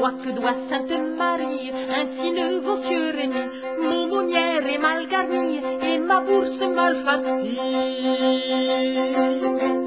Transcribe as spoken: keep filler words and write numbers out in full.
moi que doit Sainte Marie, ainsi ne vaut que Rémi, mon monnière est mal garnie, et ma bourse mal farcie.